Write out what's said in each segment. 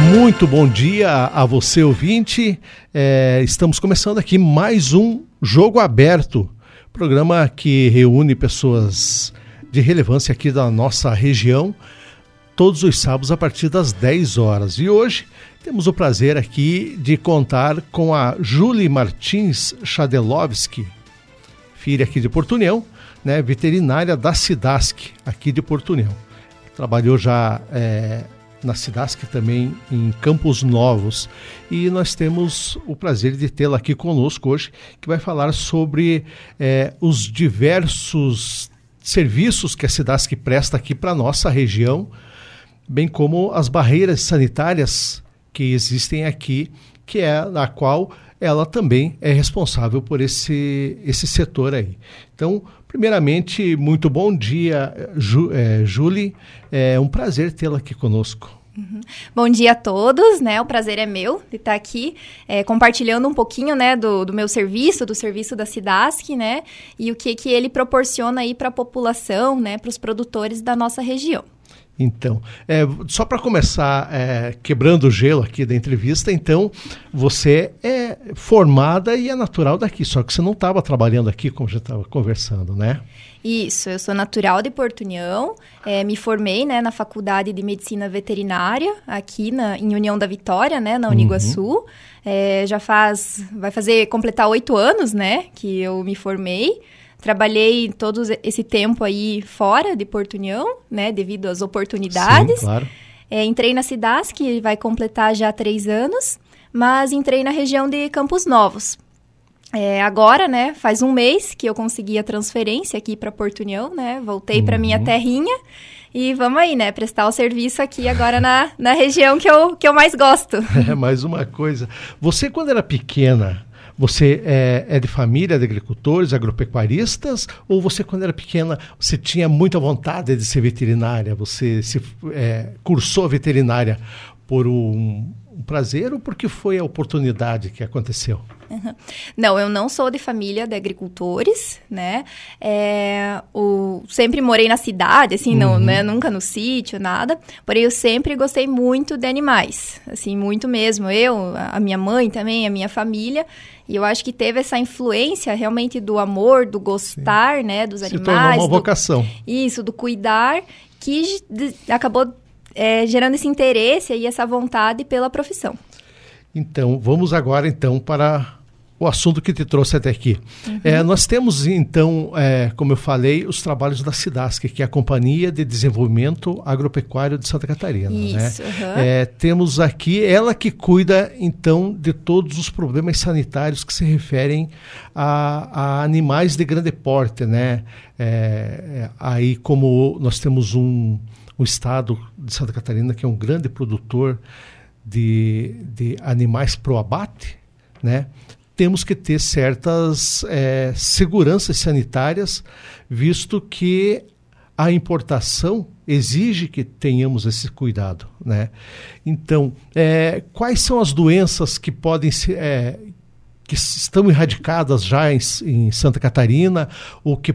Muito bom dia a você, ouvinte. Estamos começando aqui mais um Jogo Aberto, programa que reúne pessoas de relevância aqui da nossa região, todos os sábados a partir das 10 horas. E hoje temos o prazer aqui de contar com a Julie Martins Chadelovski, filha aqui de Porto União, né, veterinária da Cidasc, aqui de Porto União. Trabalhou já na Cidasc também em Campos Novos. E nós temos o prazer de tê-la aqui conosco hoje, que vai falar sobre os diversos serviços que a Cidasc presta aqui para a nossa região, bem como as barreiras sanitárias que existem aqui, que é a qual ela também é responsável por esse setor aí. Então, primeiramente, muito bom dia, Julie. É um prazer tê-la aqui conosco. Uhum. Bom dia a todos, né? O prazer é meu de estar aqui compartilhando um pouquinho, né, do meu serviço, do serviço da Cidasc, né? E o que ele proporciona aí para a população, né, para os produtores da nossa região. Então, só para começar quebrando o gelo aqui da entrevista, então, você é formada e é natural daqui, só que você não estava trabalhando aqui, como já estava conversando, né? Isso, eu sou natural de Porto União, me formei, né, na Faculdade de Medicina Veterinária, aqui em União da Vitória, né, na Uniguaçu. Vai completar 8 anos, né, que eu me formei. Trabalhei todo esse tempo aí fora de Porto União, né, devido às oportunidades. Sim, claro. Entrei na Cidasc, que vai completar já 3 anos, mas entrei na região de Campos Novos. Agora, né, faz um mês que eu consegui a transferência aqui para Porto União, né, voltei para minha terrinha e vamos aí, né, prestar o serviço aqui agora na região que eu mais gosto. Mais uma coisa, você quando era pequena, você é de família de agricultores, agropecuaristas, ou você, quando era pequena, você tinha muita vontade de ser veterinária? Você cursou veterinária por um prazer ou porque foi a oportunidade que aconteceu? Uhum. Não, eu não sou de família de agricultores, né? Sempre morei na cidade, assim, não, né? Nunca no sítio, nada. Porém, eu sempre gostei muito de animais, assim, muito mesmo. A minha mãe também, a minha família. E eu acho que teve essa influência realmente do amor, do gostar, sim, né? Dos animais. Se tornou uma vocação. Isso, do cuidar, que acabou gerando esse interesse e essa vontade pela profissão. Então, vamos agora para o assunto que te trouxe até aqui. Nós temos, então, como eu falei, os trabalhos da Cidasc, que é a Companhia de Desenvolvimento Agropecuário de Santa Catarina. Isso, né? Temos aqui ela que cuida, então, de todos os problemas sanitários que se referem a animais de grande porte, né? Aí, como nós temos um estado de Santa Catarina que é um grande produtor de animais pro abate, né? Temos que ter certas seguranças sanitárias, visto que a importação exige que tenhamos esse cuidado, né? Então, quais são as doenças que podem ser, que estão erradicadas já em Santa Catarina, ou que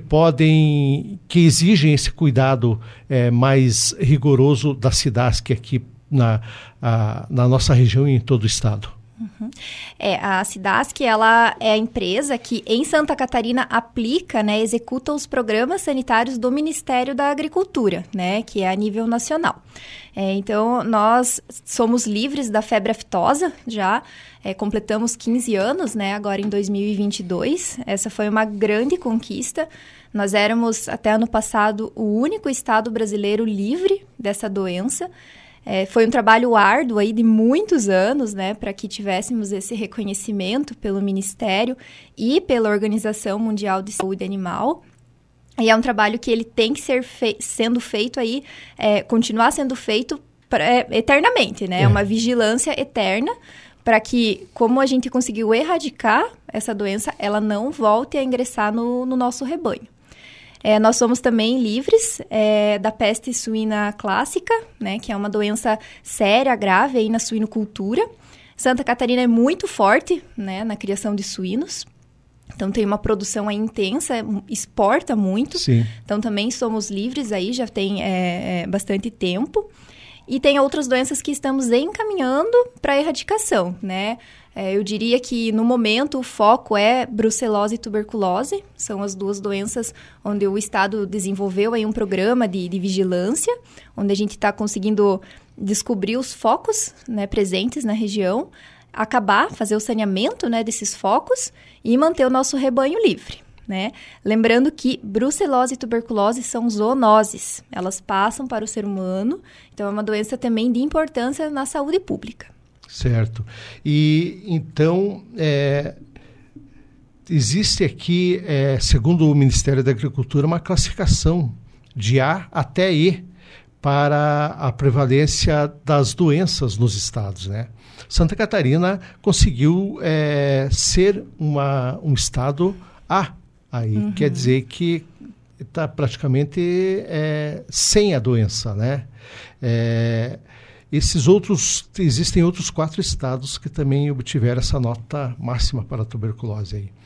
exigem esse cuidado mais rigoroso da Cidasc aqui na nossa região e em todo o estado? Uhum. A Cidasc, ela é a empresa que em Santa Catarina aplica, né, executa os programas sanitários do Ministério da Agricultura, né, que é a nível nacional. Então, nós somos livres da febre aftosa já, completamos 15 anos, né, agora em 2022. Essa foi uma grande conquista. Nós éramos, até ano passado, o único estado brasileiro livre dessa doença. Foi um trabalho árduo aí de muitos anos, né, para que tivéssemos esse reconhecimento pelo Ministério e pela Organização Mundial de Saúde Animal. E é um trabalho que ele tem que ser sendo feito aí, continuar sendo feito eternamente, né? É uma vigilância eterna para que, como a gente conseguiu erradicar essa doença, ela não volte a ingressar no nosso rebanho. Nós somos também livres da peste suína clássica, né, que é uma doença séria, grave aí na suinocultura. Santa Catarina é muito forte, né, na criação de suínos. Então, tem uma produção aí intensa, exporta muito. Sim. Então, também somos livres aí, já tem bastante tempo. E tem outras doenças que estamos encaminhando para erradicação, né? Eu diria que, no momento, o foco é brucelose e tuberculose. São as duas doenças onde o Estado desenvolveu aí um programa de vigilância, onde a gente está conseguindo descobrir os focos, né, presentes na região, fazer o saneamento, né, desses focos e manter o nosso rebanho livre, né? Lembrando que brucelose e tuberculose são zoonoses. Elas passam para o ser humano, então é uma doença também de importância na saúde pública. Certo. E, então, existe aqui, segundo o Ministério da Agricultura, uma classificação de A até E para a prevalência das doenças nos estados, né? Santa Catarina conseguiu ser um estado A. Aí quer dizer que está praticamente sem a doença, né? Existem outros 4 estados que também obtiveram essa nota máxima para a tuberculose aí.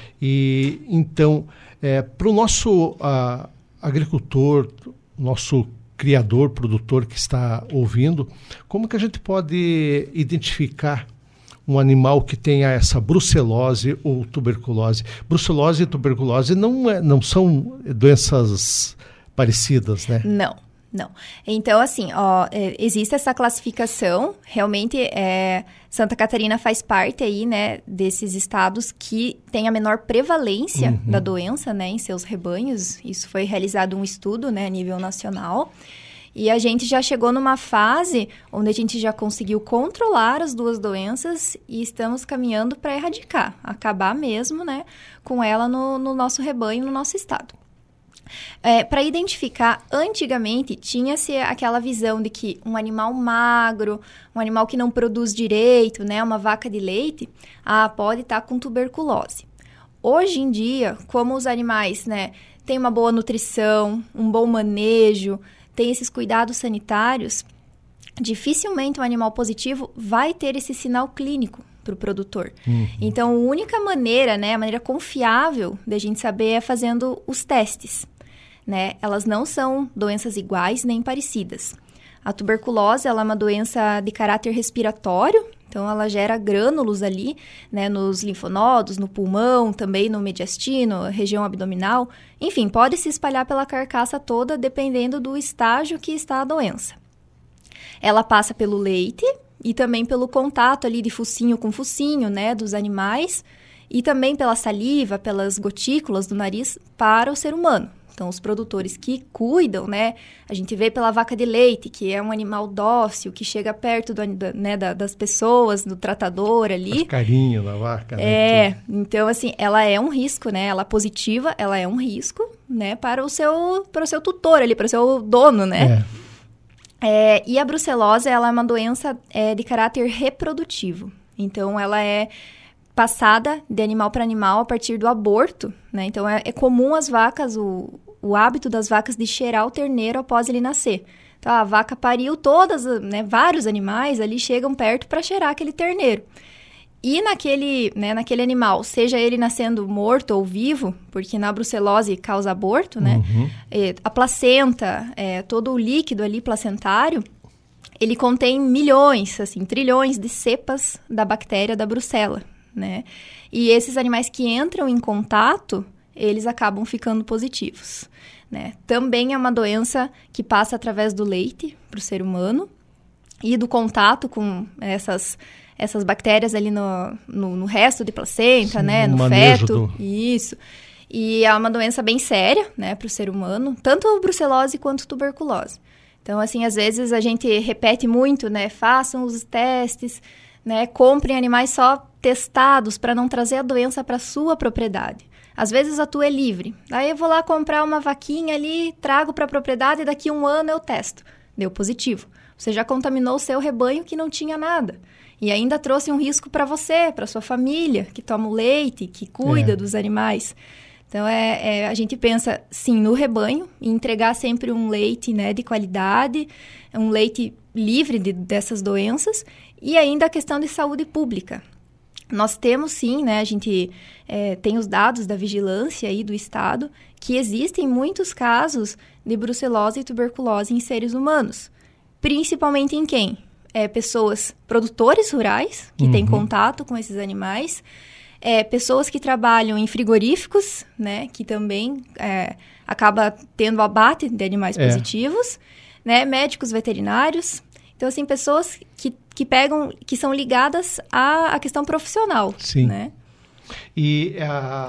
E então, para o nosso agricultor, nosso criador, produtor que está ouvindo, como que a gente pode identificar um animal que tenha essa brucelose ou tuberculose? Brucelose e tuberculose não são doenças parecidas, né? Não. Então, assim, existe essa classificação, realmente Santa Catarina faz parte aí, né, desses estados que tem a menor prevalência da doença, né, em seus rebanhos. Isso foi realizado um estudo, né, a nível nacional. E a gente já chegou numa fase onde a gente já conseguiu controlar as duas doenças e estamos caminhando para erradicar, acabar mesmo, né, com ela no nosso rebanho, no nosso estado. Para identificar, antigamente tinha-se aquela visão de que um animal magro, um animal que não produz direito, né, uma vaca de leite, pode estar com tuberculose. Hoje em dia, como os animais, né, têm uma boa nutrição, um bom manejo, têm esses cuidados sanitários, dificilmente um animal positivo vai ter esse sinal clínico para o produtor. Então, a única maneira, né, a maneira confiável de a gente saber é fazendo os testes. Né? Elas não são doenças iguais nem parecidas. A tuberculose ela é uma doença de caráter respiratório, então ela gera grânulos ali, né, nos linfonodos, no pulmão, também no mediastino, região abdominal. Enfim, pode se espalhar pela carcaça toda, dependendo do estágio que está a doença. Ela passa pelo leite e também pelo contato ali de focinho com focinho, né, dos animais, e também pela saliva, pelas gotículas do nariz para o ser humano. Então, os produtores que cuidam, né? A gente vê pela vaca de leite, que é um animal dócil, que chega perto das pessoas, do tratador ali. Faz carinho na vaca, né? Então, assim, ela é um risco, né? Ela positiva, ela é um risco, né? Para o seu tutor ali, para o seu dono, né? E a brucelose, ela é uma doença de caráter reprodutivo. Então, ela é passada de animal para animal a partir do aborto, né? Então, é comum as vacas, o hábito das vacas de cheirar o terneiro após ele nascer. Então, a vaca pariu todas, né? Vários animais ali chegam perto para cheirar aquele terneiro. E naquele animal, seja ele nascendo morto ou vivo, porque na brucelose causa aborto, né? A placenta, todo o líquido ali placentário, ele contém milhões, assim, trilhões de cepas da bactéria da brucela, né? E esses animais que entram em contato, eles acabam ficando positivos, né? Também é uma doença que passa através do leite para o ser humano e do contato com essas bactérias ali no resto de placenta, sim, né? No feto. Isso. E é uma doença bem séria, né? Para o ser humano, tanto a brucelose quanto a tuberculose. Então, assim, às vezes a gente repete muito, né? Façam os testes, né? Comprem animais só testados para não trazer a doença para sua propriedade. Às vezes a tua é livre. Aí eu vou lá comprar uma vaquinha ali, trago para a propriedade e daqui a 1 ano eu testo. Deu positivo. Você já contaminou o seu rebanho que não tinha nada. E ainda trouxe um risco para você, para sua família, que toma o leite, que cuida dos animais. Então, a gente pensa, sim, no rebanho, em entregar sempre um leite, né, de qualidade, um leite livre dessas doenças, e ainda a questão de saúde pública. Nós temos, sim, né, a gente tem os dados da vigilância aí do Estado, que existem muitos casos de brucelose e tuberculose em seres humanos. principalmente em quem? Pessoas, produtores rurais, que têm contato com esses animais, pessoas que trabalham em frigoríficos, né, que também acaba tendo abate de animais positivos, né, médicos veterinários. Então, assim, pessoas que são ligadas à questão profissional. Sim. Né? E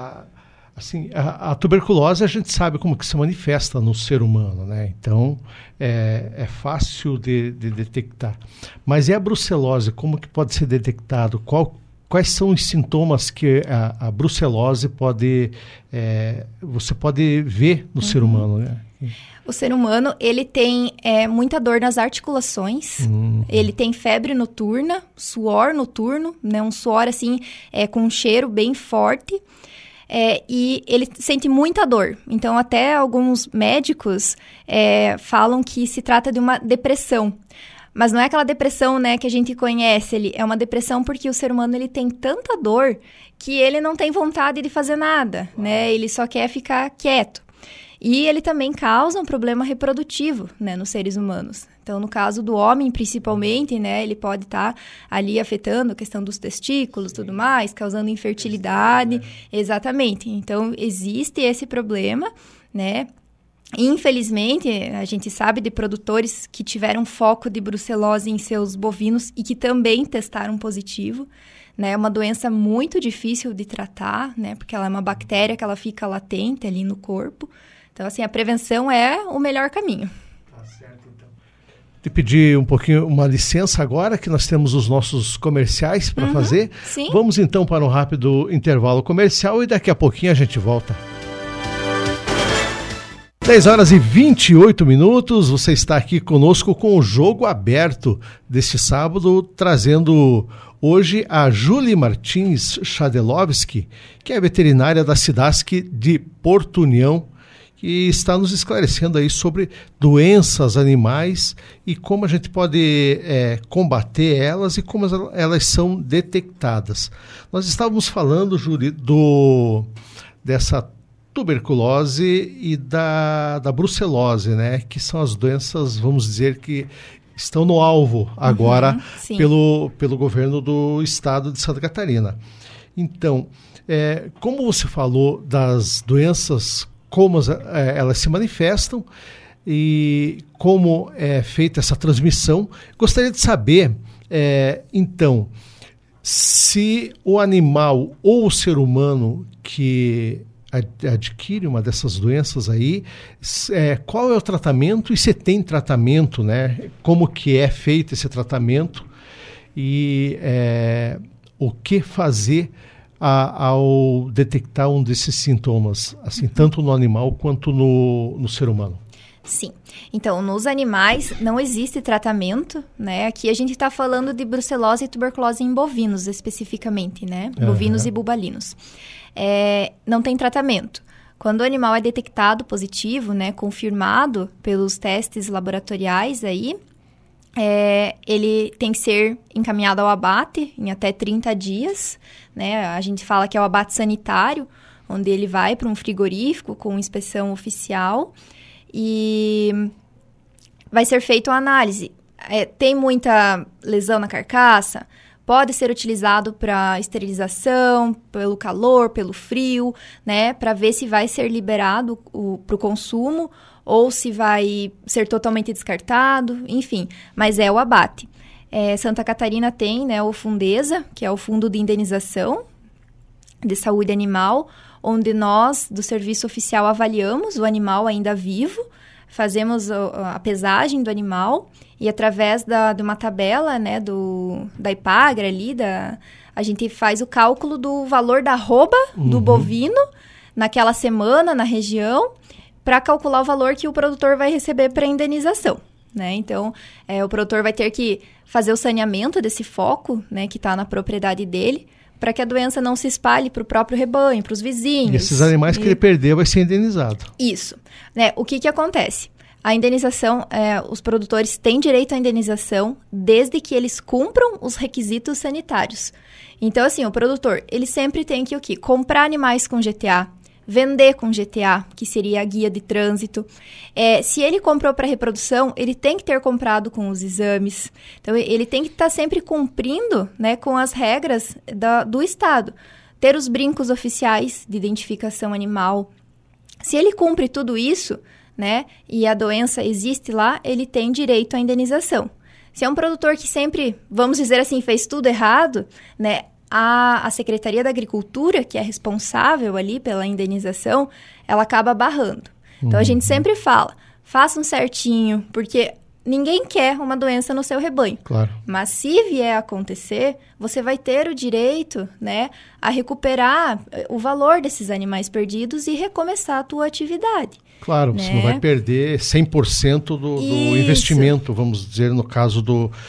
a tuberculose, a gente sabe como que se manifesta no ser humano, né? Então, é fácil de detectar. Mas e a brucelose, como que pode ser detectado? Quais são os sintomas que a brucelose você pode ver no ser humano, né? O ser humano, ele tem muita dor nas articulações, ele tem febre noturna, suor noturno, né? Um suor, assim, com um cheiro bem forte, e ele sente muita dor. Então, até alguns médicos falam que se trata de uma depressão. Mas não é aquela depressão, né, que a gente conhece. É uma depressão porque o ser humano ele tem tanta dor que ele não tem vontade de fazer nada, né? Ele só quer ficar quieto. E ele também causa um problema reprodutivo, né, nos seres humanos. Então, no caso do homem, principalmente, né, ele pode estar ali afetando a questão dos testículos e tudo mais, causando infertilidade. Exatamente. Então, existe esse problema, né? Infelizmente, a gente sabe de produtores que tiveram foco de brucelose em seus bovinos e que também testaram positivo, né? É uma doença muito difícil de tratar, né? Porque ela é uma bactéria que ela fica latente ali no corpo. Então, assim, a prevenção é o melhor caminho. Tá certo, então. Te pedir uma licença agora, que nós temos os nossos comerciais para fazer. Sim. Vamos, então, para um rápido intervalo comercial e daqui a pouquinho a gente volta. 10h28, você está aqui conosco com o Jogo Aberto deste sábado, trazendo hoje a Julie Martins Chadelovski, que é veterinária da Cidasc de Porto União, que está nos esclarecendo aí sobre doenças animais e como a gente pode combater elas e como elas são detectadas. Nós estávamos falando, Julie, dessa tuberculose e da brucelose, né? Que são as doenças, vamos dizer, que estão no alvo agora pelo governo do estado de Santa Catarina. Então, como você falou das doenças, como elas se manifestam e como é feita essa transmissão, gostaria de saber, então, se o animal ou o ser humano que adquire uma dessas doenças aí, qual é o tratamento e se tem tratamento, né? Como que é feito esse tratamento e o que fazer ao detectar um desses sintomas, assim, tanto no animal quanto no ser humano? Sim. Então, nos animais não existe tratamento, né? Aqui a gente está falando de brucelose e tuberculose em bovinos, especificamente, né? Bovinos e bubalinos. Não tem tratamento. Quando o animal é detectado positivo, né, confirmado pelos testes laboratoriais aí, ele tem que ser encaminhado ao abate em até 30 dias, né? A gente fala que é o abate sanitário, onde ele vai para um frigorífico com inspeção oficial e vai ser feita uma análise. Tem muita lesão na carcaça? Pode ser utilizado para esterilização, pelo calor, pelo frio, né? Para ver se vai ser liberado para o consumo ou se vai ser totalmente descartado, enfim. Mas é o abate. Santa Catarina tem, né, o Fundesa, que é o Fundo de Indenização de Saúde Animal, onde nós, do Serviço Oficial, avaliamos o animal ainda vivo, fazemos a pesagem do animal e através de uma tabela, né, da IPAGRA ali, a gente faz o cálculo do valor da arroba do bovino naquela semana, na região, para calcular o valor que o produtor vai receber para indenização, né? Então, o produtor vai ter que fazer o saneamento desse foco, né, que está na propriedade dele, para que a doença não se espalhe para o próprio rebanho, para os vizinhos. E esses animais que ele perdeu vai ser indenizado. Isso. Né? O que acontece? A indenização, os produtores têm direito à indenização desde que eles cumpram os requisitos sanitários. Então, assim, o produtor, ele sempre tem que o quê? Comprar animais com GTA, vender com GTA, que seria a guia de trânsito. Se ele comprou para reprodução, ele tem que ter comprado com os exames. Então, ele tem que estar sempre cumprindo, né, com as regras do Estado. Ter os brincos oficiais de identificação animal. Se ele cumpre tudo isso, né, e a doença existe lá, ele tem direito à indenização. Se é um produtor que sempre, vamos dizer assim, fez tudo errado, né, a Secretaria da Agricultura, que é responsável ali pela indenização, ela acaba barrando. Então, a gente sempre fala, façam certinho, porque ninguém quer uma doença no seu rebanho. Claro. Mas se vier a acontecer, você vai ter o direito, né, a recuperar o valor desses animais perdidos e recomeçar a tua atividade. Claro, né? Você não vai perder 100% do investimento, vamos dizer, no caso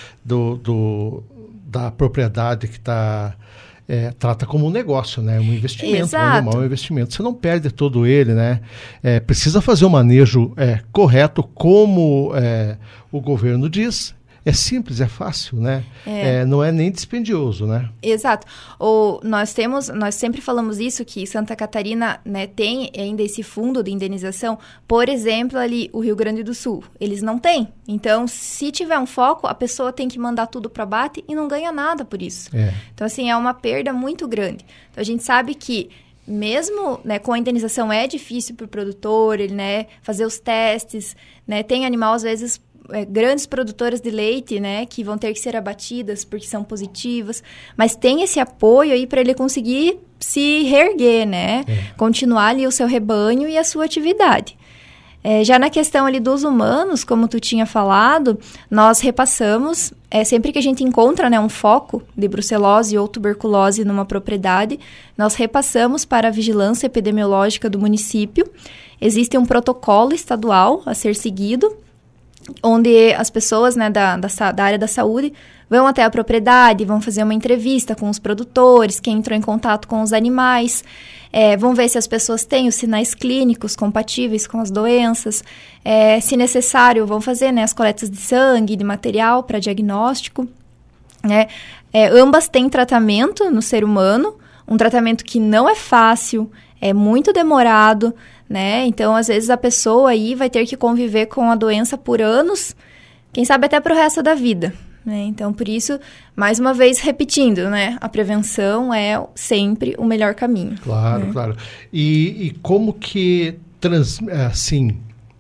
da propriedade que está... trata como um negócio, né? Um investimento. Exato. Um animal é um investimento. Você não perde todo ele, né? Precisa fazer o manejo correto, como o governo diz. É simples, é fácil, né? Não é nem dispendioso, né? Exato. Nós sempre falamos isso, que Santa Catarina, né, tem ainda esse fundo de indenização. Por exemplo, ali, o Rio Grande do Sul, eles não têm. Então, se tiver um foco, a pessoa tem que mandar tudo para abate e não ganha nada por isso. Então, assim, é uma perda muito grande. Então, a gente sabe que mesmo, né, com a indenização é difícil para o produtor, ele, né, fazer os testes, né, tem animal, às vezes, grandes produtoras de leite, né, que vão ter que ser abatidas porque são positivas, mas tem esse apoio aí para ele conseguir se reerguer, né, continuar ali o seu rebanho e a sua atividade. Já na questão ali dos humanos, como tu tinha falado, nós repassamos, sempre que a gente encontra, né, um foco de brucelose ou tuberculose numa propriedade, nós repassamos para a vigilância epidemiológica do município. Existe um protocolo estadual a ser seguido, onde as pessoas, né, da área da saúde vão até a propriedade, vão fazer uma entrevista com os produtores, quem entrou em contato com os animais, vão ver se as pessoas têm os sinais clínicos compatíveis com as doenças, se necessário, vão fazer, né, as coletas de sangue, de material para diagnóstico, né? Ambas têm tratamento no ser humano, um tratamento que não é fácil, é muito demorado, né? Então, às vezes, a pessoa aí vai ter que conviver com a doença por anos, quem sabe até para o resto da vida, né? Então, por isso, mais uma vez, repetindo, né? A prevenção é sempre o melhor caminho. Claro, né? Claro. E como que, assim,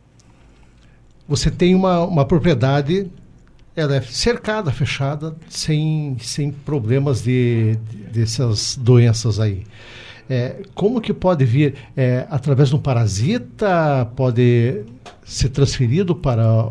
você tem uma propriedade, ela é cercada, fechada, sem problemas dessas doenças aí. Como que pode vir? Através de um parasita? Pode ser transferido para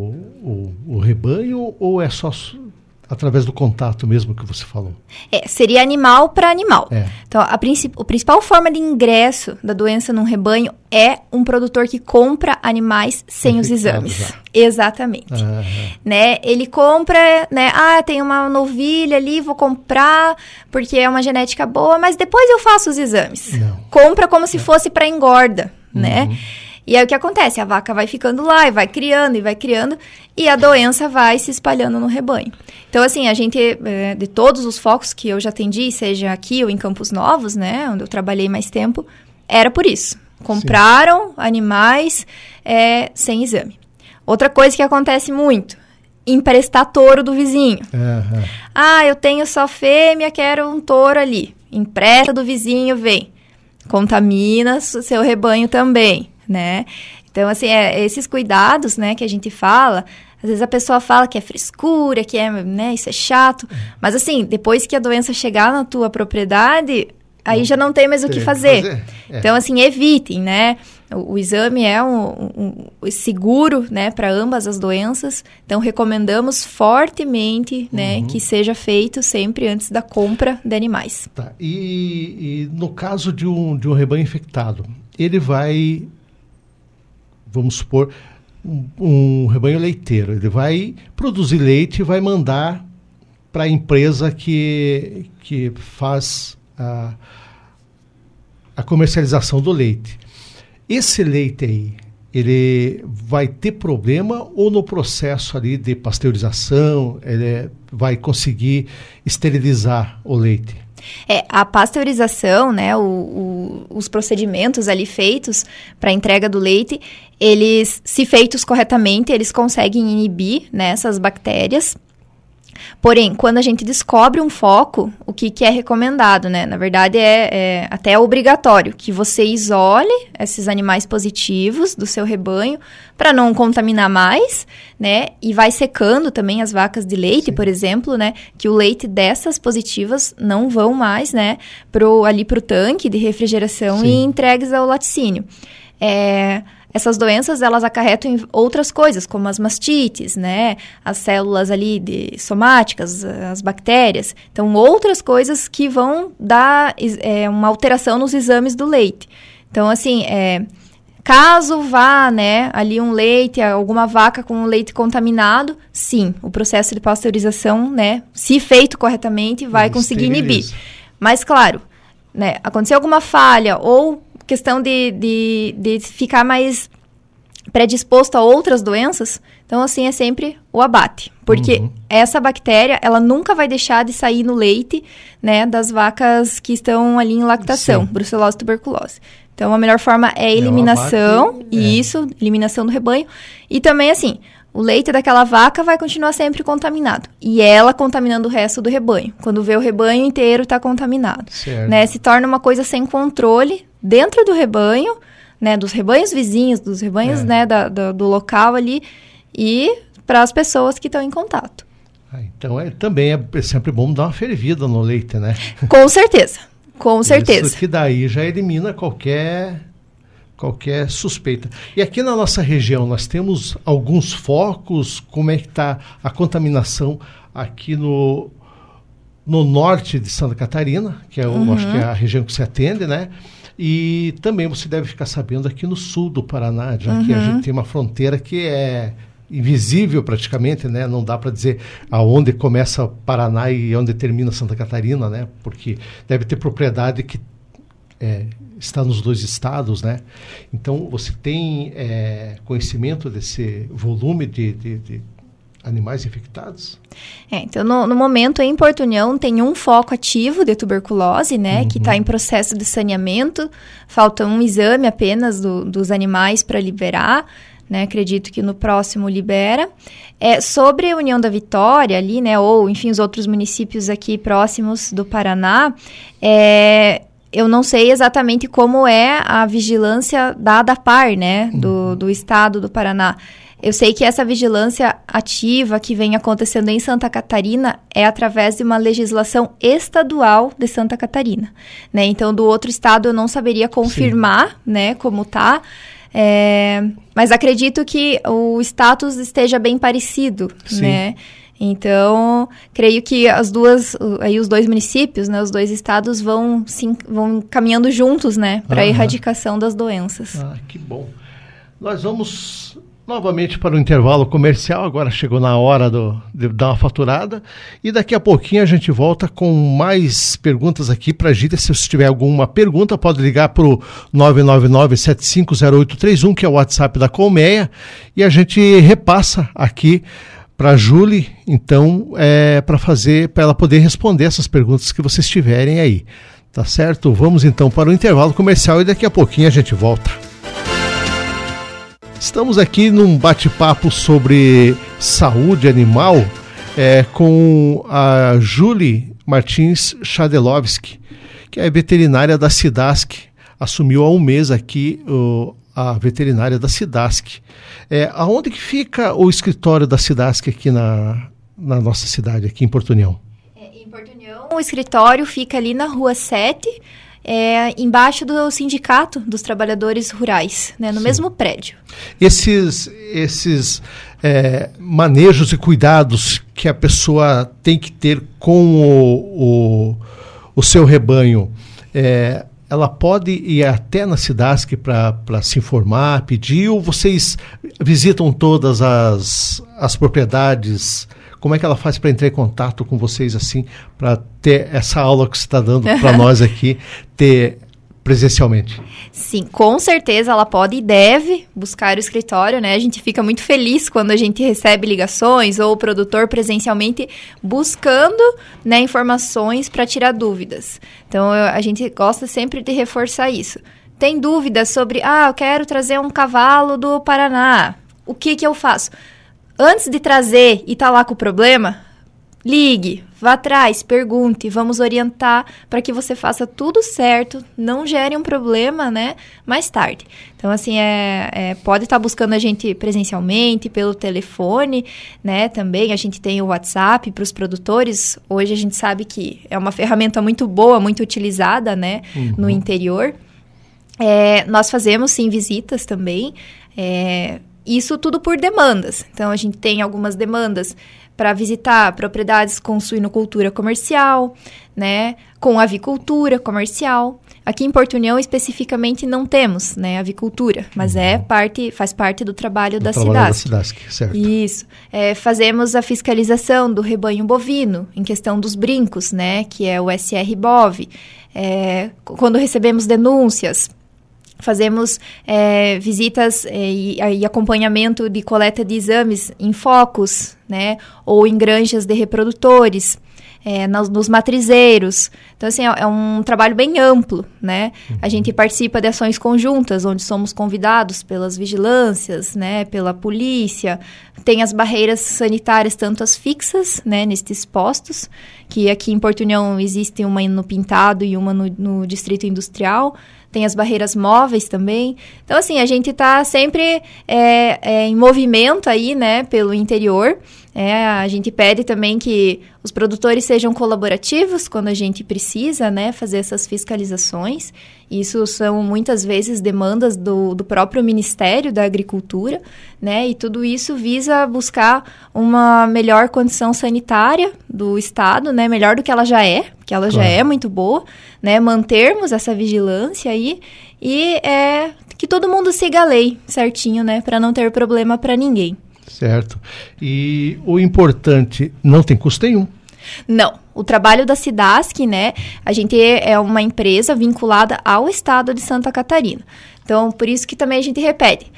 o rebanho? Ou é só através do contato mesmo que você falou? Seria animal para animal. Então, a principal forma de ingresso da doença num rebanho é um produtor que compra animais sem os exames. Já. Exatamente. Né? Ele compra, né? Tem uma novilha ali, vou comprar porque é uma genética boa, mas depois eu faço os exames. Não. Compra como se fosse para engorda, né? E aí o que acontece? A vaca vai ficando lá e vai criando, e a doença vai se espalhando no rebanho. Então, assim, a gente, de todos os focos que eu já atendi, seja aqui ou em Campos Novos, né, onde eu trabalhei mais tempo, era por isso. Compraram animais sem exame. Outra coisa que acontece muito, emprestar touro do vizinho. Eu tenho só fêmea, quero um touro ali. Empresta do vizinho, vem. Contamina o seu rebanho também, né? Então, assim, esses cuidados, né, que a gente fala, às vezes a pessoa fala que é frescura, que né, isso é chato, mas assim, depois que a doença chegar na tua propriedade, aí já não tem mais o que fazer. Então, assim, evitem, né? O exame é um seguro, né, para ambas as doenças, então recomendamos fortemente, né, que seja feito sempre antes da compra de animais. Tá. E no caso de um rebanho infectado, ele vai, vamos supor, um rebanho leiteiro, ele vai produzir leite e vai mandar para a empresa que faz a comercialização do leite. Esse leite aí, ele vai ter problema ou no processo ali de pasteurização, ele vai conseguir esterilizar o leite? A pasteurização, né, os procedimentos ali feitos para a entrega do leite, eles, se feitos corretamente, eles conseguem inibir, né, essas bactérias. Porém, quando a gente descobre um foco, o que é recomendado, né? Na verdade, é até obrigatório que você isole esses animais positivos do seu rebanho para não contaminar mais, né? E vai secando também as vacas de leite, sim, por exemplo, né? Que o leite dessas positivas não vão mais, né? Ali pro tanque de refrigeração, sim, e entregues ao laticínio. Essas doenças, elas acarretam em outras coisas, como as mastites, né? As células ali somáticas, as bactérias. Então, outras coisas que vão dar uma alteração nos exames do leite. Então, assim, caso vá, né, ali um leite, alguma vaca com um leite contaminado, sim, o processo de pasteurização, né, se feito corretamente, vai conseguir inibir. Mas, claro, né, aconteceu alguma falha ou questão de ficar mais predisposto a outras doenças, então, assim, é sempre o abate. Porque essa bactéria, ela nunca vai deixar de sair no leite, né, das vacas que estão ali em lactação, sim, brucelose e tuberculose. Então, a melhor forma é a eliminação, eliminação do rebanho. E também, assim, o leite daquela vaca vai continuar sempre contaminado. E ela contaminando o resto do rebanho. Quando vê o rebanho inteiro está contaminado. Né? Se torna uma coisa sem controle dentro do rebanho, né? Dos rebanhos vizinhos, dos rebanhos, né? Do local ali. E para as pessoas que estão em contato. Então, também é sempre bom dar uma fervida no leite, né? Com certeza. Com certeza. Isso que daí já elimina qualquer suspeita. E aqui na nossa região, nós temos alguns focos. Como é que está a contaminação aqui no norte de Santa Catarina, que acho que é a região que você atende, né? E também você deve ficar sabendo aqui no sul do Paraná, já que a gente tem uma fronteira que é invisível praticamente, né? Não dá para dizer aonde começa o Paraná e onde termina Santa Catarina, né? Porque deve ter propriedade que está nos dois estados, né? Então, você tem conhecimento desse volume de animais infectados? Então, no momento, em Porto União, tem um foco ativo de tuberculose, né? Que está em processo de saneamento. Falta um exame apenas dos animais para liberar, né? Acredito que no próximo libera. Sobre a União da Vitória ali, né? Ou, enfim, os outros municípios aqui próximos do Paraná, eu não sei exatamente como é a vigilância da ADAPAR, né, do estado do Paraná. Eu sei que essa vigilância ativa que vem acontecendo em Santa Catarina é através de uma legislação estadual de Santa Catarina, né? Então, do outro estado eu não saberia confirmar, né, como tá, mas acredito que o status esteja bem parecido, sim, né? Então, creio que os dois municípios, né, os dois estados vão caminhando juntos, né, para a erradicação das doenças. Que bom. Nós vamos novamente para o intervalo comercial, agora chegou na hora de dar uma faturada, e daqui a pouquinho a gente volta com mais perguntas aqui para a Gíria. Se você tiver alguma pergunta, pode ligar para o 999-750831, que é o WhatsApp da Colmeia, e a gente repassa aqui para a Júlia, então, para ela poder responder essas perguntas que vocês tiverem aí, tá certo? Vamos então para o intervalo comercial e daqui a pouquinho a gente volta. Estamos aqui num bate-papo sobre saúde animal com a Júlia Martins Chadelovski, que é veterinária da Cidasc, assumiu há um mês aqui a veterinária da Cidasc. Aonde que fica o escritório da Cidasc aqui na nossa cidade, aqui em Porto União? Em Porto União, o escritório fica ali na Rua 7, embaixo do Sindicato dos Trabalhadores Rurais, né, no Sim. mesmo prédio. Esses manejos e cuidados que a pessoa tem que ter com o seu rebanho, ela pode ir até na Cidasc para se informar, pedir, ou vocês visitam todas as propriedades? Como é que ela faz para entrar em contato com vocês assim, para ter essa aula que você está dando para nós aqui, ter presencialmente? Sim, com certeza ela pode e deve buscar o escritório, né? A gente fica muito feliz quando a gente recebe ligações ou o produtor presencialmente buscando, né, informações para tirar dúvidas. Então, a gente gosta sempre de reforçar isso. Tem dúvidas sobre, eu quero trazer um cavalo do Paraná. O que eu faço? Antes de trazer e tá lá com o problema, ligue, vá atrás, pergunte, vamos orientar para que você faça tudo certo, não gere um problema, né, mais tarde. Então, assim, pode estar buscando a gente presencialmente, pelo telefone, né, também a gente tem o WhatsApp para os produtores. Hoje a gente sabe que é uma ferramenta muito boa, muito utilizada, né, no interior. Nós fazemos, sim, visitas também, isso tudo por demandas. Então, a gente tem algumas demandas para visitar propriedades com suinocultura comercial, né, com avicultura comercial. Aqui em Porto União, especificamente, não temos, né, avicultura, mas faz parte do trabalho da SIDASC. Certo. Isso. Fazemos a fiscalização do rebanho bovino, em questão dos brincos, né, que é o SR-BOV. Quando recebemos denúncias, fazemos visitas e acompanhamento de coleta de exames em focos, né, ou em granjas de reprodutores, nos matrizeiros. Então, assim, é um trabalho bem amplo, né? A gente participa de ações conjuntas, onde somos convidados pelas vigilâncias, né, pela polícia. Tem as barreiras sanitárias, tanto as fixas, né, nestes postos, que aqui em Porto União existe uma no Pintado e uma no Distrito Industrial. Tem as barreiras móveis também. Então, assim, a gente está sempre em movimento aí, né, pelo interior. A gente pede também que os produtores sejam colaborativos quando a gente precisa, né, fazer essas fiscalizações. Isso são, muitas vezes, demandas do próprio Ministério da Agricultura, né, e tudo isso visa buscar uma melhor condição sanitária do Estado, né, melhor do que ela já é, porque ela já é muito boa, né, mantermos essa vigilância aí e que todo mundo siga a lei certinho, né, para não ter problema para ninguém. Certo. E o importante, não tem custo nenhum. Não. O trabalho da SIDASC, né, a gente é uma empresa vinculada ao Estado de Santa Catarina. Então, por isso que também a gente repete.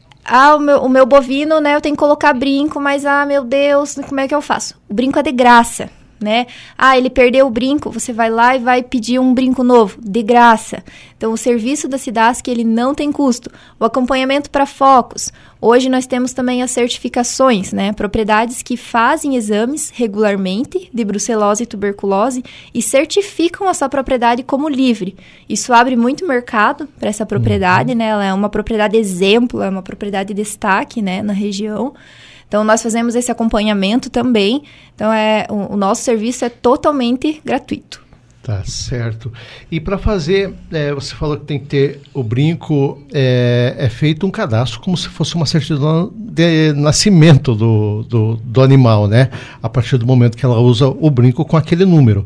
O meu bovino, né, eu tenho que colocar brinco, mas, meu Deus, como é que eu faço? O brinco é de graça, né? Ele perdeu o brinco, você vai lá e vai pedir um brinco novo, de graça. Então, o serviço da SIDASC, ele não tem custo. O acompanhamento para focos. Hoje, nós temos também as certificações, né? Propriedades que fazem exames regularmente de brucelose e tuberculose e certificam essa propriedade como livre. Isso abre muito mercado para essa propriedade, né? Ela é uma propriedade exemplo, é uma propriedade de destaque, né, na região. Então, nós fazemos esse acompanhamento também. Então, o nosso serviço é totalmente gratuito. Tá certo. E para fazer, você falou que tem que ter o brinco, é feito um cadastro como se fosse uma certidão de nascimento do animal, né? A partir do momento que ela usa o brinco com aquele número.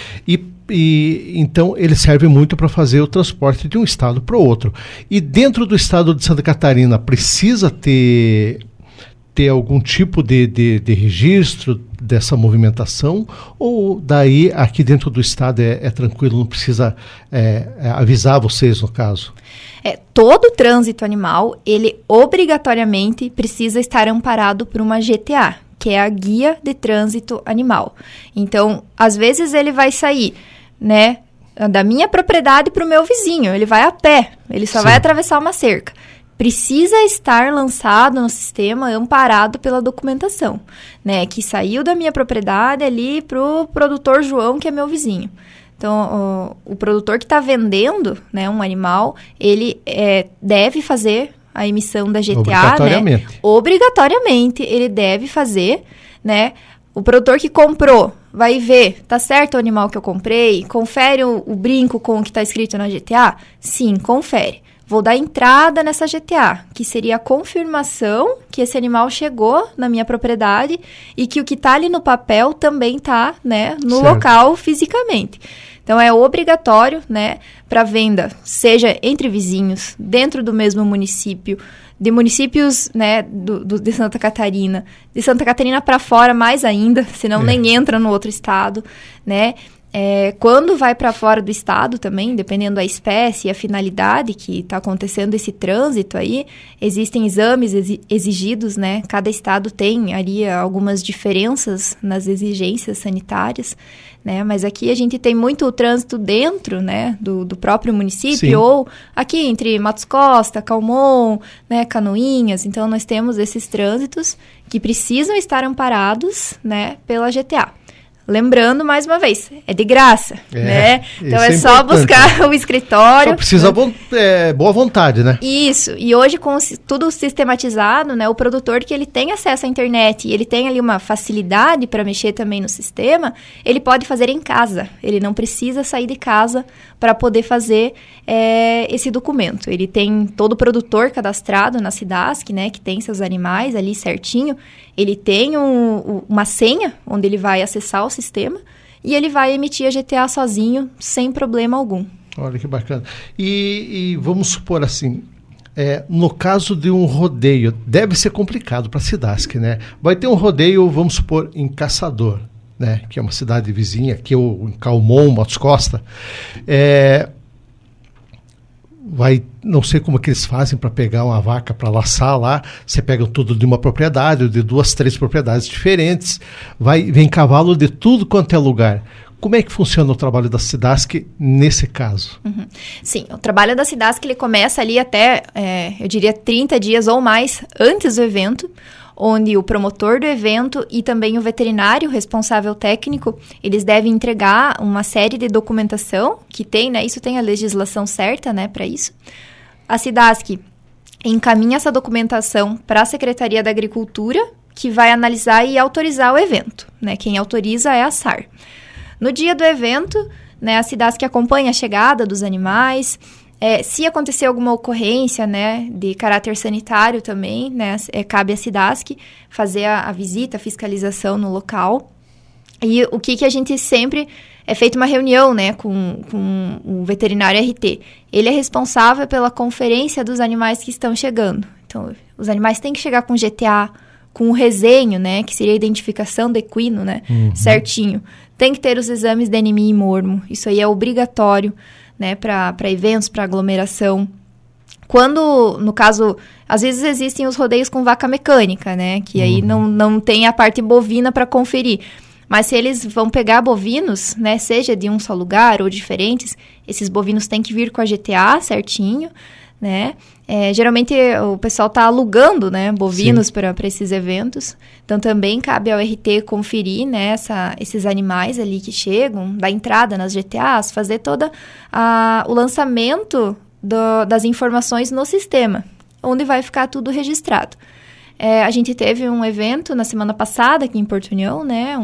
E então ele serve muito para fazer o transporte de um estado para o outro. E dentro do estado de Santa Catarina precisa ter algum tipo de registro dessa movimentação, ou daí aqui dentro do estado é tranquilo, não precisa avisar vocês no caso? Todo trânsito animal, ele obrigatoriamente precisa estar amparado por uma GTA, que é a Guia de Trânsito Animal. Então, às vezes ele vai sair, né, da minha propriedade para o meu vizinho, ele vai a pé, ele só vai atravessar uma cerca. Precisa estar lançado no sistema, amparado pela documentação, né? Que saiu da minha propriedade ali para o produtor João, que é meu vizinho. Então, o produtor que está vendendo, né, um animal, ele deve fazer a emissão da GTA, obrigatoriamente. Né? Obrigatoriamente, ele deve fazer, né? O produtor que comprou vai ver, tá certo o animal que eu comprei? Confere o brinco com o que está escrito na GTA? Sim, confere. Vou dar entrada nessa GTA, que seria a confirmação que esse animal chegou na minha propriedade e que o que está ali no papel também está, né, no local fisicamente. Então, é obrigatório, né, para venda, seja entre vizinhos, dentro do mesmo município, de municípios, né, de Santa Catarina. De Santa Catarina para fora, mais ainda, senão nem entra no outro estado, né? Quando vai para fora do estado também, dependendo da espécie e a finalidade que está acontecendo esse trânsito aí, existem exames exigidos, né? Cada estado tem ali algumas diferenças nas exigências sanitárias, né? Mas aqui a gente tem muito trânsito dentro, né, do próprio município, Sim. ou aqui entre Matos Costa, Calmon, né, Canoinhas. Então, nós temos esses trânsitos que precisam estar amparados, né, pela GTA. Lembrando, mais uma vez, é de graça, né? Então é só buscar o escritório. Só precisa boa vontade, né? Isso. E hoje, com tudo sistematizado, né? O produtor que ele tem acesso à internet e ele tem ali uma facilidade para mexer também no sistema, ele pode fazer em casa. Ele não precisa sair de casa para poder fazer esse documento. Ele tem todo o produtor cadastrado na Cidasc, né? Que tem seus animais ali certinho. Ele tem uma senha onde ele vai acessar o sistema e ele vai emitir a GTA sozinho, sem problema algum. Olha que bacana. E vamos supor assim, no caso de um rodeio, deve ser complicado para a Cidasc, né? Vai ter um rodeio, vamos supor, em Caçador, né? Que é uma cidade vizinha, aqui em Calmon, Matos Costa. Não sei como é que eles fazem para pegar uma vaca para laçar lá. Você pega tudo de uma propriedade, de 2, 3 propriedades diferentes. Vem cavalo de tudo quanto é lugar. Como é que funciona o trabalho da Cidasc nesse caso? Uhum. Sim, o trabalho da Cidasc ele começa ali até, eu diria, 30 dias ou mais antes do evento, onde o promotor do evento e também o veterinário responsável técnico, eles devem entregar uma série de documentação que tem, né? Isso tem a legislação certa, né, para isso. A Cidasc encaminha essa documentação para a Secretaria da Agricultura, que vai analisar e autorizar o evento, né? Quem autoriza é a SAR. No dia do evento, né, a Cidasc acompanha a chegada dos animais. Se acontecer alguma ocorrência, né, de caráter sanitário também, né, cabe à Cidasc fazer a visita, a fiscalização no local. E o que a gente sempre... É feita uma reunião, né, com o veterinário RT. Ele é responsável pela conferência dos animais que estão chegando. Então, os animais têm que chegar com GTA, com o resenho, né, que seria a identificação do equino, né, certinho. Tem que ter os exames de anemia e mormo. Isso aí é obrigatório, né, para eventos, para aglomeração. Quando, no caso, às vezes existem os rodeios com vaca mecânica, né, que aí não tem a parte bovina para conferir. Mas se eles vão pegar bovinos, né, seja de um só lugar ou diferentes, esses bovinos têm que vir com a GTA certinho, né? Geralmente o pessoal está alugando, né, bovinos para esses eventos. Então também cabe ao RT conferir, né, esses animais ali que chegam, dar entrada nas GTAs, fazer todo o lançamento das informações no sistema, onde vai ficar tudo registrado. A gente teve um evento na semana passada aqui em Porto União, né?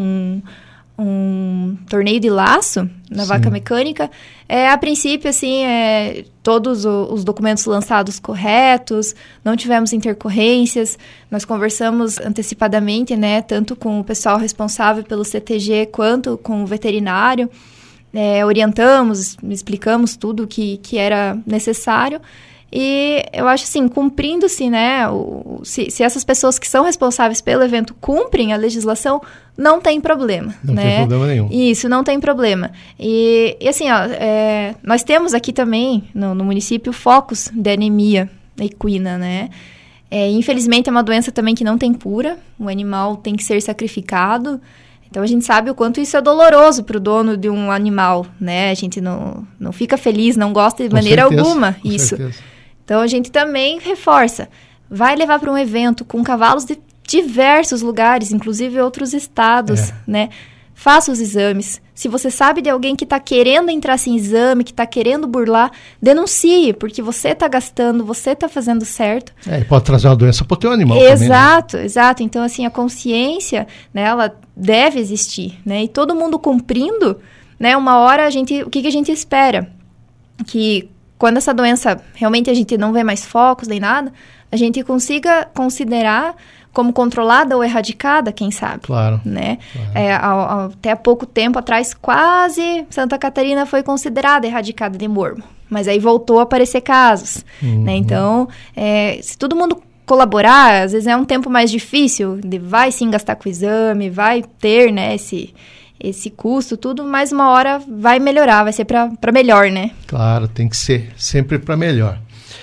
Um torneio de laço na vaca mecânica. A princípio, assim, todos os documentos lançados corretos, não tivemos intercorrências. Nós conversamos antecipadamente, né? Tanto com o pessoal responsável pelo CTG quanto com o veterinário. Orientamos, explicamos tudo que era necessário. E eu acho assim, cumprindo-se, né, se essas pessoas que são responsáveis pelo evento cumprem a legislação, não tem problema. Não tem problema nenhum. Isso, não tem problema. E assim, nós temos aqui também, no município, focos de anemia equina, né? Infelizmente, é uma doença também que não tem cura, o animal tem que ser sacrificado. Então, a gente sabe o quanto isso é doloroso para o dono de um animal, né? A gente não fica feliz, não gosta de maneira alguma isso. Então, a gente também reforça. Vai levar para um evento com cavalos de diversos lugares, inclusive outros estados, né? Faça os exames. Se você sabe de alguém que está querendo entrar sem exame, que está querendo burlar, denuncie, porque você está gastando, você está fazendo certo. E pode trazer uma doença para o teu animal exato, também, né? Exato. Então, assim, a consciência, né, ela deve existir, né? E todo mundo cumprindo, né, uma hora o que a gente espera? Que quando essa doença, realmente a gente não vê mais focos nem nada, a gente consiga considerar como controlada ou erradicada, quem sabe. Claro. Né? Até há pouco tempo atrás, quase Santa Catarina foi considerada erradicada de mormo. Mas aí voltou a aparecer casos. Né? Então, se todo mundo colaborar, às vezes é um tempo mais difícil, vai sim gastar com o exame, vai ter, né, esse custo, tudo, mas uma hora vai melhorar, vai ser para melhor, né? Claro, tem que ser sempre para melhor.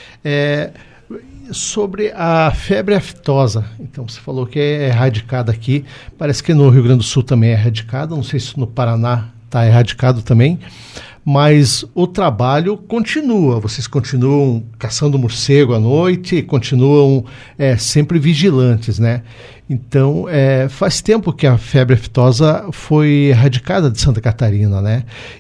Sobre a febre aftosa, então você falou que é erradicada aqui, parece que no Rio Grande do Sul também é erradicada, não sei se no Paraná está erradicado também, mas o trabalho continua, vocês continuam caçando morcego à noite, continuam sempre vigilantes, né? Então, faz tempo que a febre aftosa foi erradicada de Santa Catarina, né?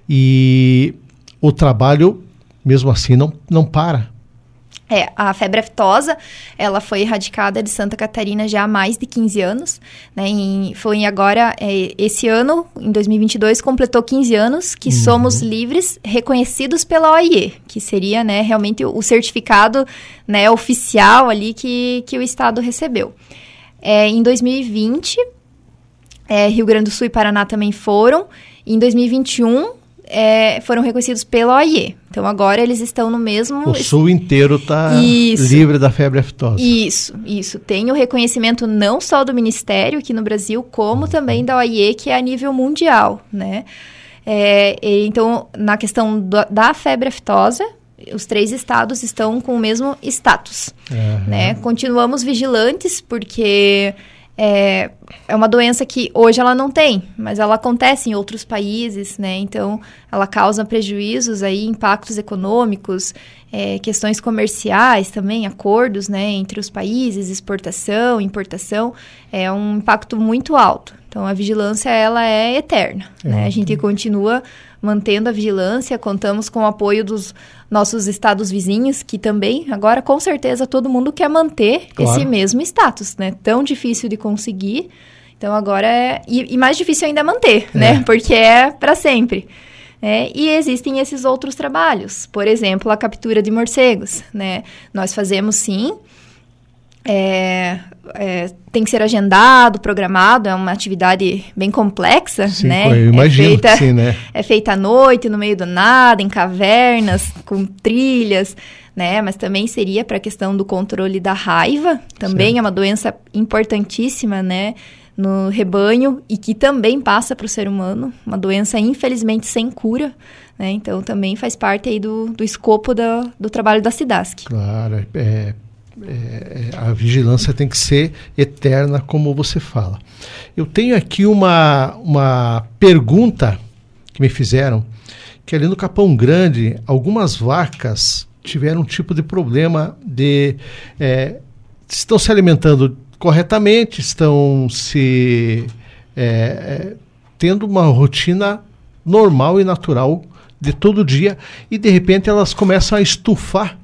E o trabalho, mesmo assim, não para. A febre aftosa, ela foi erradicada de Santa Catarina já há mais de 15 anos, né? Foi agora, esse ano, em 2022, completou 15 anos que somos livres, reconhecidos pela OIE, que seria, né, realmente o certificado, né, oficial ali que o Estado recebeu. Em 2020, Rio Grande do Sul e Paraná também foram. Em 2021, foram reconhecidos pela OIE. Então, agora eles estão no mesmo... O Sul inteiro está livre da febre aftosa. Isso. Tem o reconhecimento não só do Ministério aqui no Brasil, como também da OIE, que é a nível mundial, né? Então, na questão da febre aftosa, os 3 estados estão com o mesmo status, né? Continuamos vigilantes, porque... É uma doença que hoje ela não tem, mas ela acontece em outros países, né? Então, ela causa prejuízos aí, impactos econômicos, questões comerciais também, acordos, né, entre os países, exportação, importação, é um impacto muito alto. Então, a vigilância, ela é eterna, né? A gente continua mantendo a vigilância, contamos com o apoio dos nossos estados vizinhos, que também, agora, com certeza, todo mundo quer manter esse mesmo status, né? Tão difícil de conseguir, então agora e mais difícil ainda manter, né? Porque é para sempre. E existem esses outros trabalhos, por exemplo, a captura de morcegos, né? Nós fazemos, sim, tem que ser agendado, programado, é uma atividade bem complexa, sim, né? Eu imagino que sim, né? É feita à noite, no meio do nada, em cavernas, com trilhas, né? Mas também seria para a questão do controle da raiva, também é uma doença importantíssima, né? No rebanho, e que também passa para o ser humano, uma doença, infelizmente, sem cura, né? Então, também faz parte aí do escopo do trabalho da SIDASC. Claro, a vigilância tem que ser eterna, como você fala. Eu tenho aqui uma pergunta que me fizeram, que ali no Capão Grande, algumas vacas tiveram um tipo de problema de... estão se alimentando corretamente, estão tendo uma rotina normal e natural de todo dia, e de repente elas começam a estufar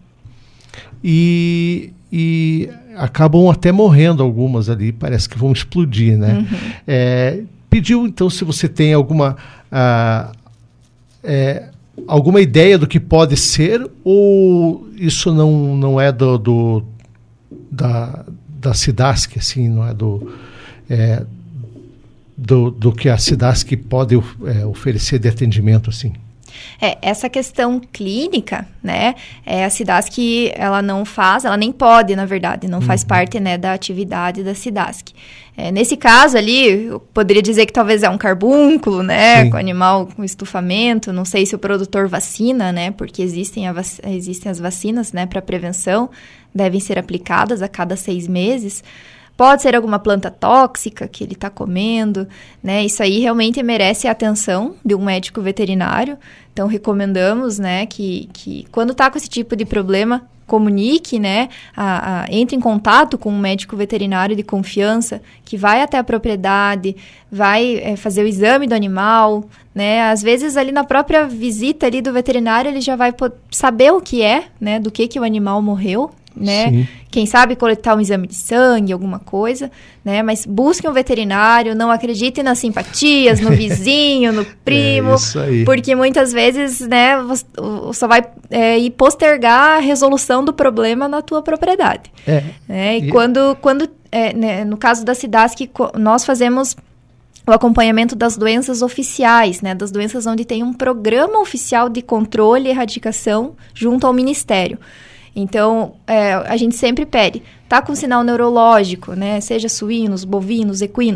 e acabam até morrendo algumas ali, parece que vão explodir, né? Pediu, então, se você tem alguma ideia do que pode ser, ou isso não é da SIDASC, assim, não é do que a SIDASC pode oferecer de atendimento, assim? Essa questão clínica, né, a SIDASC, ela não faz, ela nem pode, na verdade, não faz parte, né, da atividade da SIDASC. Nesse caso ali, eu poderia dizer que talvez é um carbúnculo, né, com animal com estufamento, não sei se o produtor vacina, né, porque existem as vacinas, né, para prevenção, devem ser aplicadas a cada 6 meses. Pode ser alguma planta tóxica que ele está comendo, né? Isso aí realmente merece a atenção de um médico veterinário. Então, recomendamos, né, que quando está com esse tipo de problema, comunique, né? Entre em contato com um médico veterinário de confiança, que vai até a propriedade, vai fazer o exame do animal, né? Às vezes, ali na própria visita ali do veterinário, ele já vai saber o que é, né? Do que o animal morreu, né? Sim. Quem sabe coletar um exame de sangue, alguma coisa, né? Mas busque um veterinário, não acredite nas simpatias, no vizinho, no primo, isso aí. Porque muitas vezes, né, você só vai ir postergar a resolução do problema na tua propriedade. Né? E quando né, no caso da SIDASC, nós fazemos o acompanhamento das doenças oficiais, né, das doenças onde tem um programa oficial de controle e erradicação junto ao Ministério. Então, a gente sempre pede, tá com sinal neurológico, né, seja suínos, bovinos, equinos,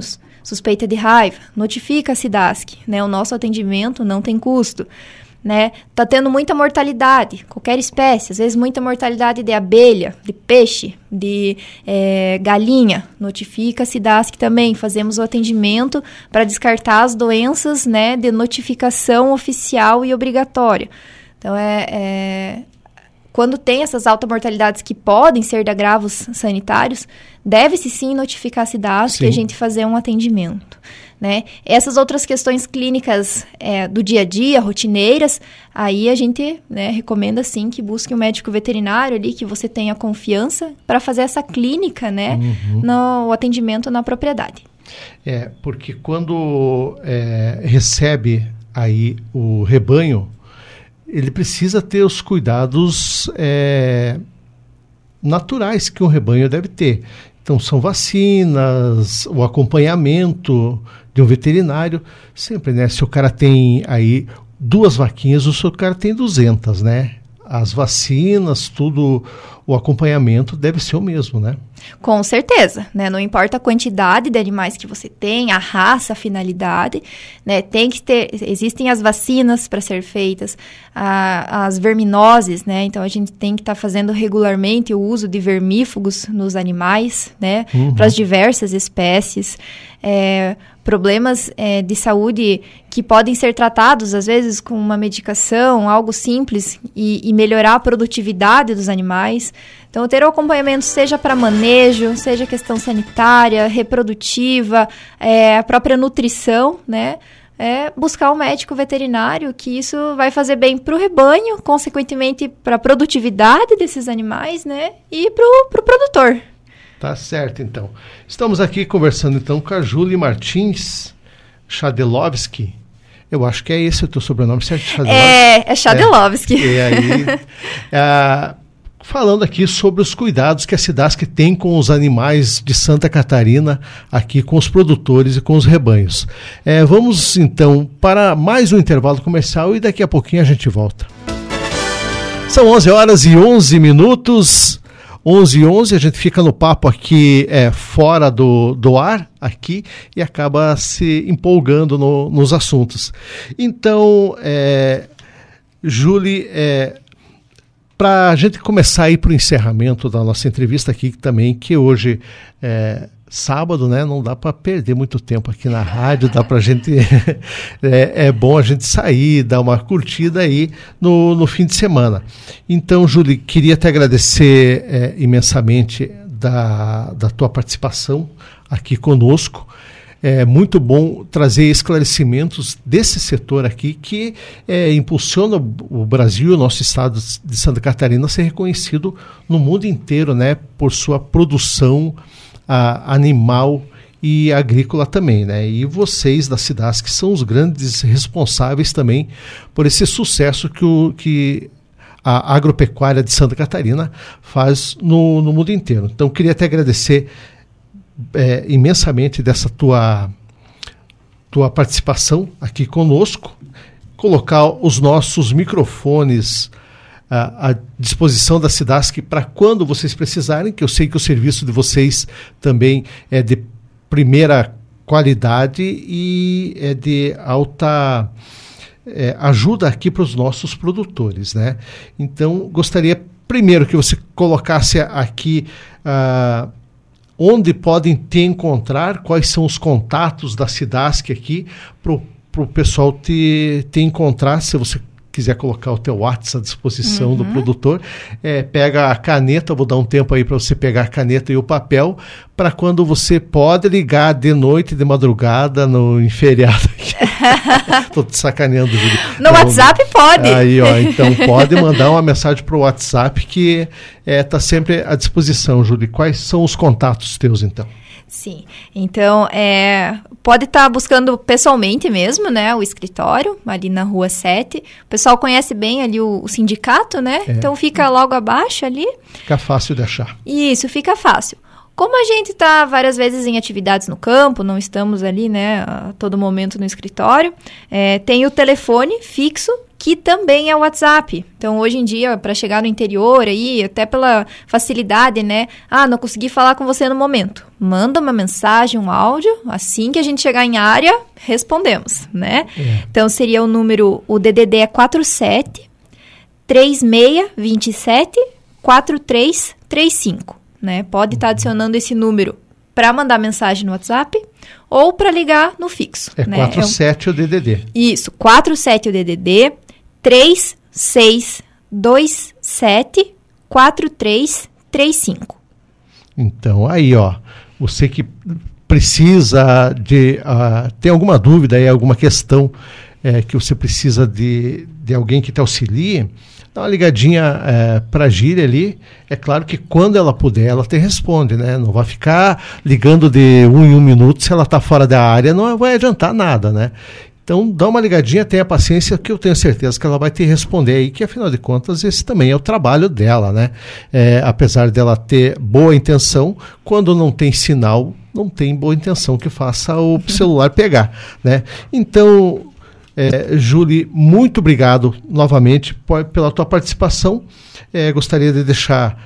suspeita de raiva, notifica a SIDASC, né? O nosso atendimento não tem custo. Né? Tá tendo muita mortalidade, qualquer espécie, às vezes muita mortalidade de abelha, de peixe, de galinha, notifica a SIDASC também, fazemos o atendimento para descartar as doenças, né, de notificação oficial e obrigatória. Então, quando tem essas altas mortalidades que podem ser de agravos sanitários, deve-se sim notificar a SIDASC e a gente fazer um atendimento. Né? Essas outras questões clínicas do dia a dia, rotineiras, aí a gente, né, recomenda sim que busque um médico veterinário ali, que você tenha confiança para fazer essa clínica, né, no atendimento na propriedade. Porque quando recebe aí o rebanho, ele precisa ter os cuidados naturais que um rebanho deve ter. Então, são vacinas, o acompanhamento de um veterinário. Sempre, né? Se o cara tem aí 2 vaquinhas, o cara tem 200, né? As vacinas, tudo, o acompanhamento deve ser o mesmo, né? Com certeza, né? Não importa a quantidade de animais que você tem, a raça, a finalidade, né? Tem que ter, existem as vacinas para ser feitas, as verminoses, né? Então, a gente tem que estar fazendo regularmente o uso de vermífugos nos animais, né? Para as diversas espécies. Problemas de saúde que podem ser tratados, às vezes, com uma medicação, algo simples, e melhorar a produtividade dos animais. Então, ter o acompanhamento, seja para manejo, seja questão sanitária, reprodutiva, a própria nutrição, né? Buscar um médico veterinário, que isso vai fazer bem para o rebanho, consequentemente para a produtividade desses animais, né? E para o produtor. Tá certo, então. Estamos aqui conversando, então, com a Julie Martins Chadelovski. Eu acho que é esse o teu sobrenome, certo? É Chadelovski. Falando aqui sobre os cuidados que a SIDASC tem com os animais de Santa Catarina, aqui com os produtores e com os rebanhos. Vamos, então, para mais um intervalo comercial e daqui a pouquinho a gente volta. São 11h11. 11h11, a gente fica no papo aqui fora do ar aqui e acaba se empolgando nos assuntos. Então, Julie, para a gente começar a ir para o encerramento da nossa entrevista aqui também, que hoje sábado, né? Não dá para perder muito tempo aqui na rádio, dá para a gente... é bom a gente sair, dar uma curtida aí no fim de semana. Então, Julie, queria te agradecer imensamente da tua participação aqui conosco. É muito bom trazer esclarecimentos desse setor aqui que impulsiona o Brasil, o nosso estado de Santa Catarina, a ser reconhecido no mundo inteiro, né? Por sua produção animal e agrícola também, né? E vocês da SIDASC são os grandes responsáveis também por esse sucesso que a agropecuária de Santa Catarina faz no mundo inteiro. Então, queria te agradecer imensamente dessa tua participação aqui conosco, colocar os nossos microfones à disposição da SIDASC para quando vocês precisarem, que eu sei que o serviço de vocês também é de primeira qualidade e é de alta ajuda aqui para os nossos produtores, né? Então, gostaria primeiro que você colocasse aqui onde podem te encontrar, quais são os contatos da SIDASC aqui para o pessoal te encontrar, se você quiser colocar o teu WhatsApp à disposição do produtor, pega a caneta, vou dar um tempo aí para você pegar a caneta e o papel, para quando você pode ligar de noite, de madrugada, em feriado. Estou te sacaneando, Júlio. No WhatsApp pode. Aí, então pode mandar uma mensagem para o WhatsApp que está sempre à disposição, Júlio. Quais são os contatos teus, então? Sim, então pode estar buscando pessoalmente mesmo, né, o escritório, ali na Rua 7. O pessoal conhece bem ali o sindicato, né? Então fica logo abaixo ali. Fica fácil de achar. Isso, fica fácil. Como a gente está várias vezes em atividades no campo, não estamos ali, né, a todo momento no escritório, tem o telefone fixo, que também é o WhatsApp. Então, hoje em dia, para chegar no interior aí, até pela facilidade, né? Não consegui falar com você no momento. Manda uma mensagem, um áudio, assim que a gente chegar em área, respondemos, né? Então, seria o número, o DDD é 47 3627 4335, né? Pode estar adicionando esse número para mandar mensagem no WhatsApp ou para ligar no fixo. Né? 47 o DDD. Isso, 47 o DDD, 3627 4335. Então, aí, ó, você que precisa de... tem alguma dúvida aí, alguma questão que você precisa de alguém que te auxilie, dá uma ligadinha para a Gíria ali. É claro que quando ela puder, ela te responde, né? Não vai ficar ligando de 1 em 1 minuto. Se ela está fora da área, não vai adiantar nada, né? Então, dá uma ligadinha, tenha paciência, que eu tenho certeza que ela vai te responder aí, que afinal de contas, esse também é o trabalho dela, né? Apesar dela ter boa intenção, quando não tem sinal, não tem boa intenção que faça o celular pegar, né? Então... Júlia, muito obrigado novamente pela tua participação. Gostaria de deixar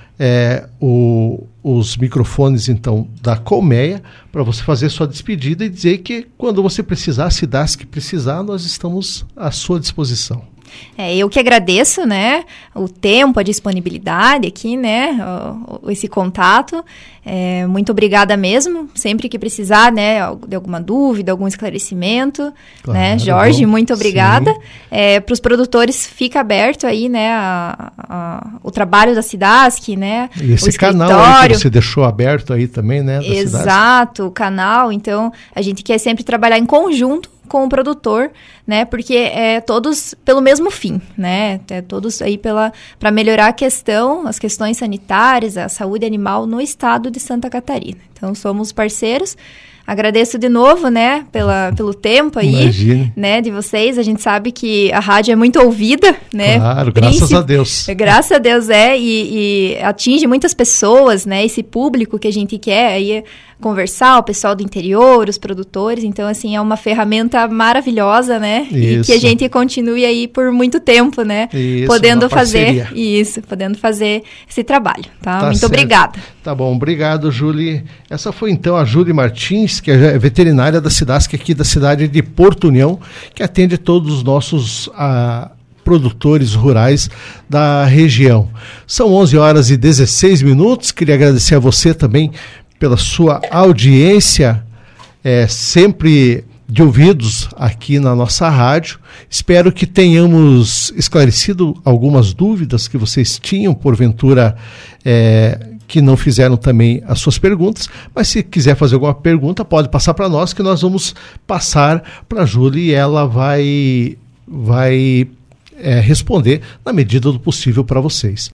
os microfones, então, da Colmeia, para você fazer sua despedida e dizer que quando você precisar, a Cidasc precisar, nós estamos à sua disposição. Eu que agradeço, né, o tempo, a disponibilidade aqui, né, esse contato. Muito obrigada mesmo, sempre que precisar, né, de alguma dúvida, algum esclarecimento, claro, né, Jorge, muito obrigada. Para os produtores, fica aberto aí, né, o trabalho da Cidasc, né, e esse canal aí que você deixou aberto aí também, né, da Exato, o canal. Então, a gente quer sempre trabalhar em conjunto com o produtor, né, porque todos pelo mesmo fim, né, todos aí para melhorar as questões sanitárias, a saúde animal no estado de Santa Catarina. Então, somos parceiros. Agradeço de novo, né, pelo tempo aí, Imagine. Né, de vocês. A gente sabe que a rádio é muito ouvida, né? Claro, graças a Deus. Graças a Deus e atinge muitas pessoas, né? Esse público que a gente quer aí conversar, o pessoal do interior, os produtores. Então, assim, é uma ferramenta maravilhosa, né? Isso. E que a gente continue aí por muito tempo, né? Isso, podendo fazer esse trabalho, tá? Muito certo. Obrigada. Tá bom, obrigado, Júlia. Essa foi, então, a Júlia Martins, que é veterinária da Cidasc aqui da cidade de Porto União, que atende todos os nossos produtores rurais da região. São 11h16. Queria agradecer a você também pela sua audiência, sempre de ouvidos aqui na nossa rádio. Espero que tenhamos esclarecido algumas dúvidas que vocês tinham, porventura, que não fizeram também as suas perguntas, mas se quiser fazer alguma pergunta, pode passar para nós, que nós vamos passar para a Júlia e ela vai responder na medida do possível para vocês.